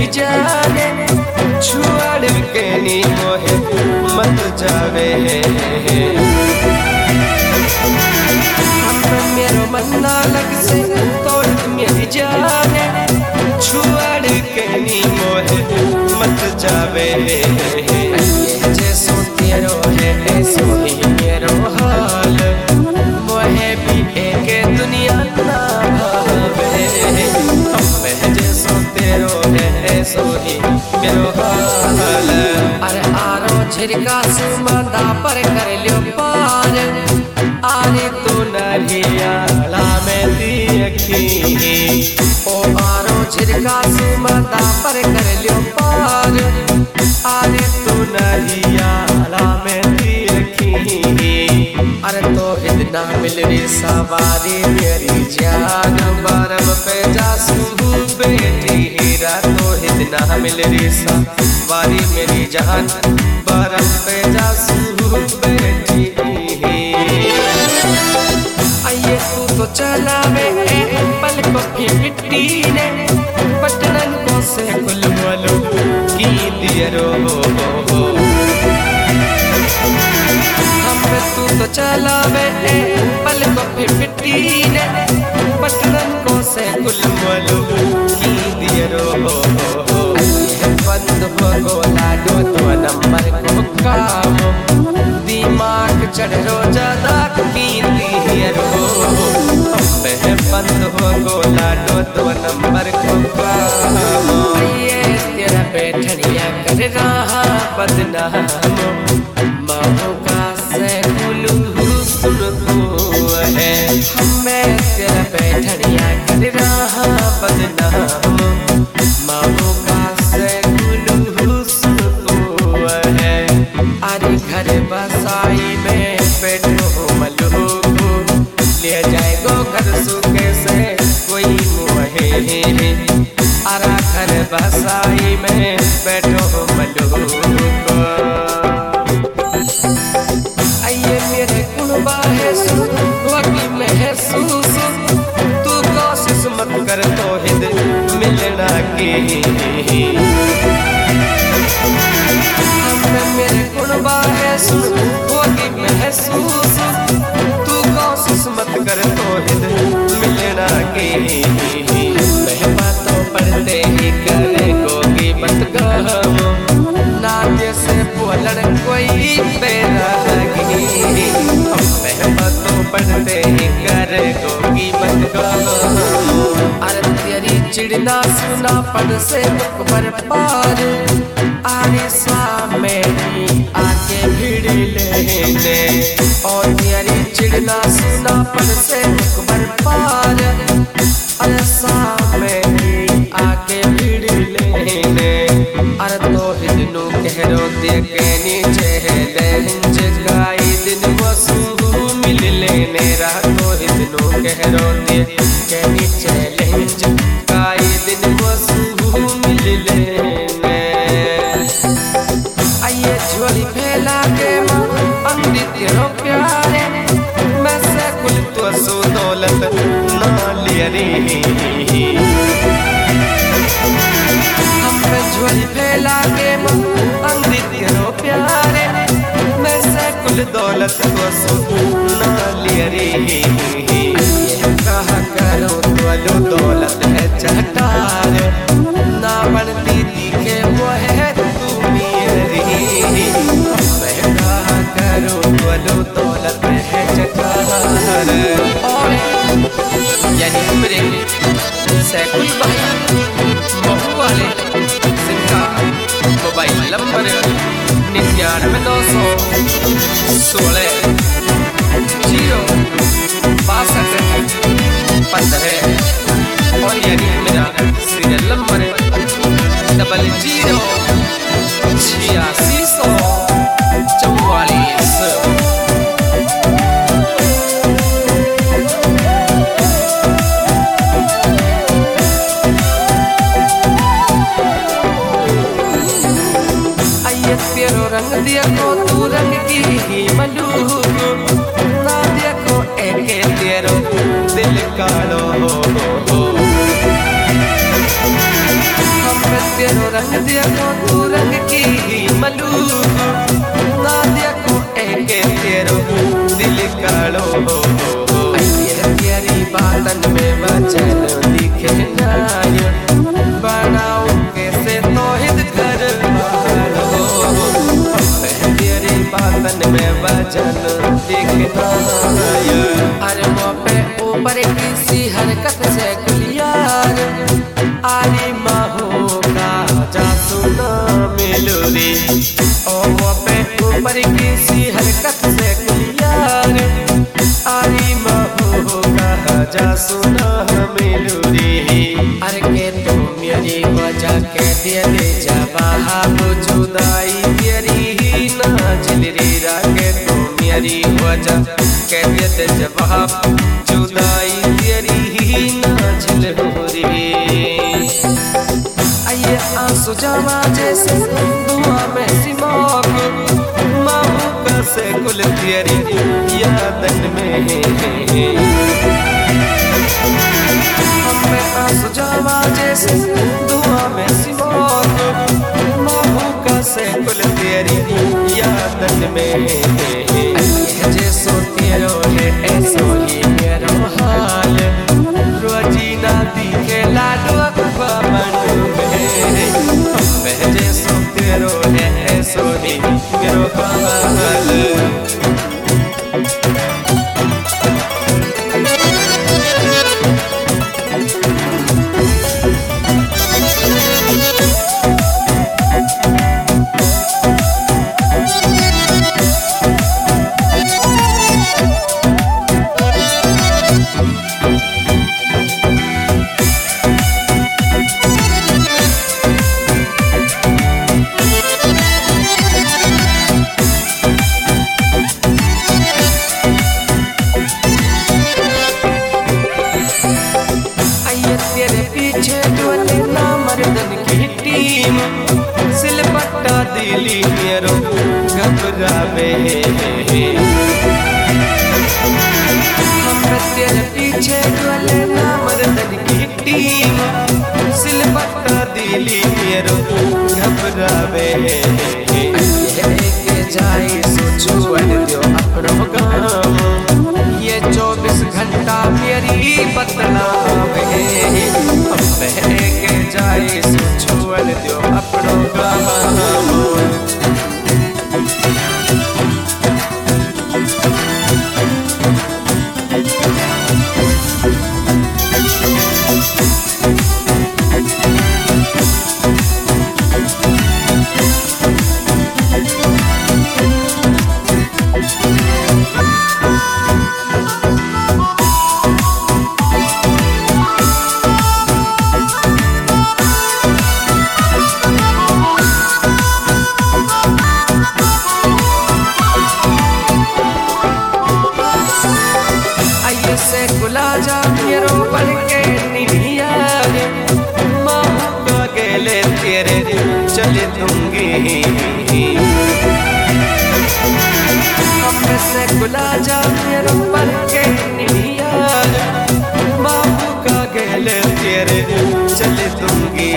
जाने छुआड़ के नी मोहे मत जावे। मेरो मन ना लग से तोड़ मेरी जाने छुआड़ के नी मोहे मत जावे। जैसो तेरो है सो ही मेरो हाल मोहे भी एक दुनिया ना भावे। जैसो तेरो है सो ही मेरो हाल। अरे आरो झिरका सुमंदा पर कर लियो पार आरे तो नरियाला में दी अखी। ओ आरो झिरका सुमंदा पर कर लियो पार आरे तो नरियाला में दी अखी। अरे तो इतना मिल रही सवारी मेरी जान बरम पे जासू बेटी हीरा। तो इतना मिल रही सवारी मेरी जान बरम पे जासू बेटी। आइए तू तो चलावे पल को भी मिट्टी ने पटनन को से गुलमलो की दियरो। तू तो चलावे पल को भी मिट्टी ने पटनन को से गुलमलो की दियरो। बंद हो गोला दो तो नंबर को काम दिमाग चढ़ रो ज्यादा की दियरो। बंद हो गोला दो नंबर को काम ये तेरा बैठनिया कर रहा बदनाम। मामू का से गुलू सुन तू है हमें तेरा बैठनिया कर रहा बदनाम। मामू का से गुलू सुन तू है। अरे घर बसाई में बैठो मलू ले जाएगो घर सुखे से कोई मुहे। अरा घर बसाई में बैठो मलू आइए मेरे कुनबा है वकी महसूस तू कोशिश मत कर तो हिद मिलना की। मेरे कुनबा है वकी महसूस तू कोशिश मत कर तो हिद मिलना की। बातों पढ़ते ही करे गोगी मत गहो नाते से बोलन कोई बेरागी। बातों पढ़ते ही करे गोगी मत गहो। अरे तेरी चिड़ना सुना पढ़ से मुकबर पार आरे सामने आके भिड़ लेने। और तेरी चिड़ना सुना पढ़ से मुकबर पार अरे सामने आके भिड़ लेने। अरे तो हिदनू कहरो देखे नीचे लहंज गाई दिन वसू मिल लेने। रहा तो हिदनू कहरो देखे नीचे लहंज गाई दिन वसू मिल लेने। आइए झोली फैला के अंधी तेरो प्यारे मैं से कुल तो सो दौलत ना लिया रे। झोली फैला के अंधी तेरो प्यारे मैं से कुल दौलत को सुना लिया रे। कहा करो तो दौलत है चटार ना बनती दिखे वो है तू मेरी। मैं कहा करो तो दौलत है चटार। और यानी मेरे सैकुल भाई महू वाले जिनका मोबाइल नंबर 99 और यानी मेरा सीरियल नंबर 008644। तेरो रंग देखो तू रंग की ही मलूक ना देखो एक तेरो दिल कालो दिल काड़ो तेरी बातन में वचन दिखे नाय बनाओ कैसे तौहीद घर तेरी बातन में वचन दिखे नाय। अरे मोपे ऊपर किसी हरकत से गुलियार आरी माहो का जा सुना मिलोरी ओ मोपे ऊपर किसी हरकत से गुलियार आरी माहो का जा सुना मिलोरी। अरे के तुम मेरी वजह के दिले जवाब जुदाई तेरी ना झिलरी राके तुम मेरी वजह के दिले जवाब जुदाई तेरी ना झिलरी। आइए आंसू जमा जैसे दुआ में सिमोक माहू का से गुल तेरी यादन में हमें आंसू जमा जैसे दुआ में सिमोक माहू का से गुल तेरी यादन में जैसो तेरो है ऐसो ही मेरो हाल रोजीना दिखे लाडो मन में जैसो तेरो है ऐसो ही मेरो हाल। तेरे पीछे डोले ना मर्दन की टीम सिलपट्टा दिली मेरो घबरावे हम तेरे पीछे डोले ना मर्दन की टीम सिलपट्टा दिली मेरो घबरावे के जाए सोचो दियो अपनो काम ये 24 घंटा मेरी बदनाम के जाए सोचो दियो अपनो काम। से गुला जा मेरो बन के निभिया माँ का गेले तेरे चले दूंगी हम से गुला जा मेरो बन के निभिया माँ का गेले तेरे चले दूंगी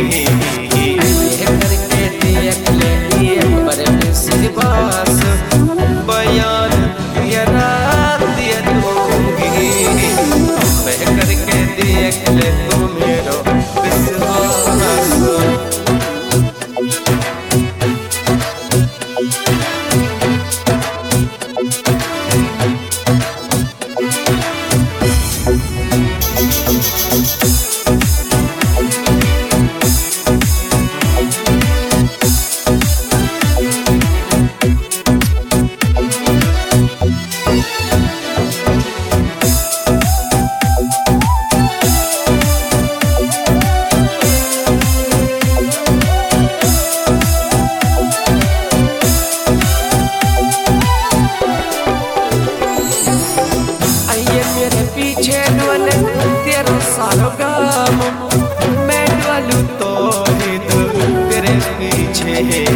करके देख ले एक बार विश्वास बयान दिया रात दिया दूंगी करके देख ले तू मेरो विश्वास। पीछे डोले तेरा सालों गम मैं डोलूं तो ही तो तेरे पीछे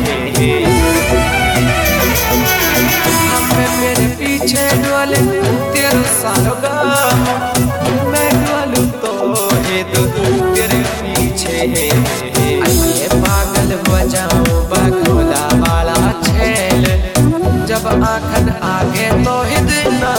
हमें मेरे पीछे डोले तेरा सालों गम मैं डोलूं तो ही तो तेरे पीछे ये पागल हो जाऊं बखोला वाला छेल जब आखन आगे तो ही दिन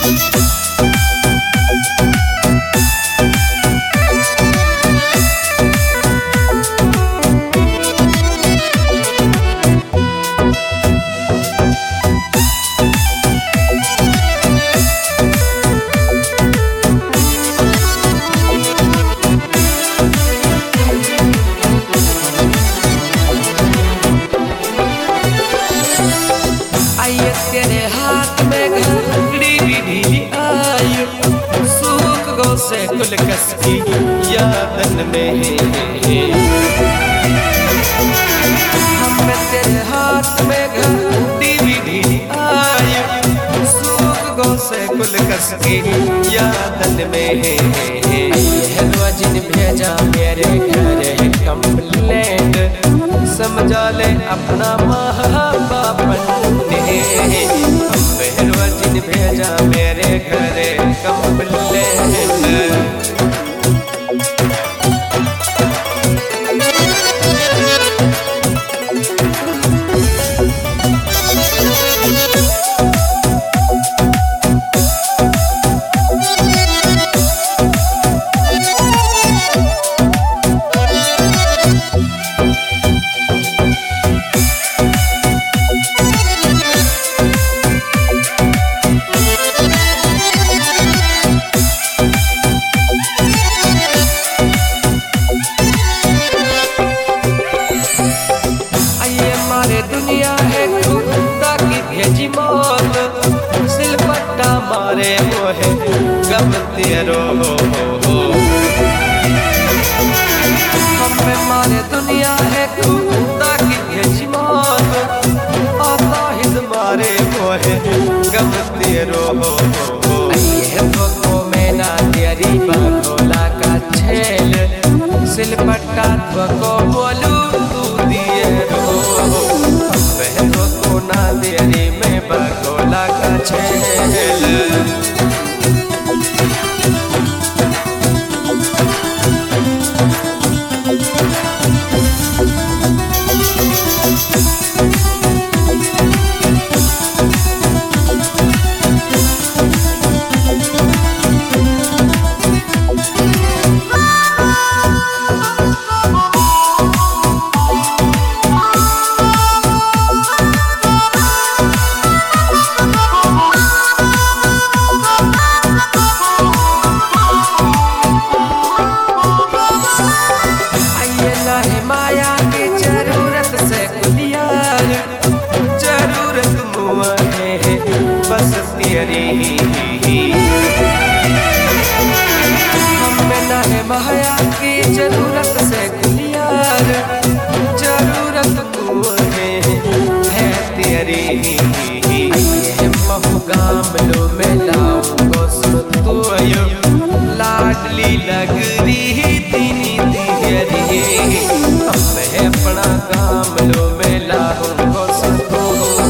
तेरे हाथ में घड़ी भी ढीली आई, सूख गो से कुल कस की यादन में। हम तेरे हाथ में घड़ी भी ढीली आई, सूख गो से कुल कस की यादन में। जिन भेजा मेरे घर कंप्लेंट, समझा ले अपना माँ बाप ने। जिन भेजा मेरे घर कंप्लेंट। दुनिया है खुदा की भेजी मौत, सिलपट्टा मारे वो है गम तेरो। हम मारे दुनिया है खुदा की भेजी मौत, आताहिद मारे वो है गम तेरो। को मैं ना तेरी बघोला का छेल, सिलपट्टा को बोलू तू दिए रो। को ना देरी में बघोला का छेल। माया की जरूरत से कुलियार, जरूरत मुआ है बस तेरी। हमें ना है माया की जरूरत से कुलियार, जरूरत मुआ है तेरी। महू गामलो में लाऊंगो सुतु लाडली लग रही तीनी दियरी। मैं अपना काम लो में लाऊंगो सुतु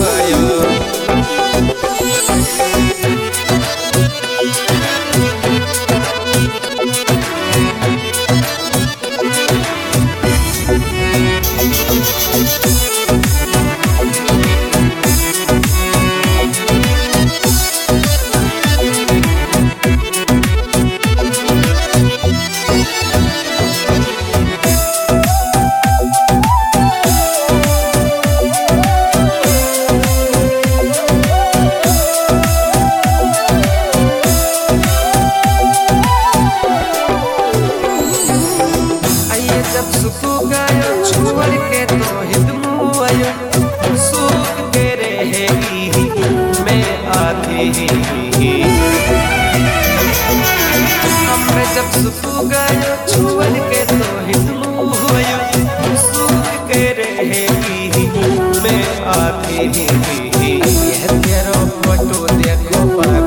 छोड़ के तो हिदमू आयो, सूख के रहेगी मैं आधी। हमें जब सुखू गयो छोड़ के तो हिदमू आयो, सूख के रहेगी मैं आधी। यह तेरो फोटो देखो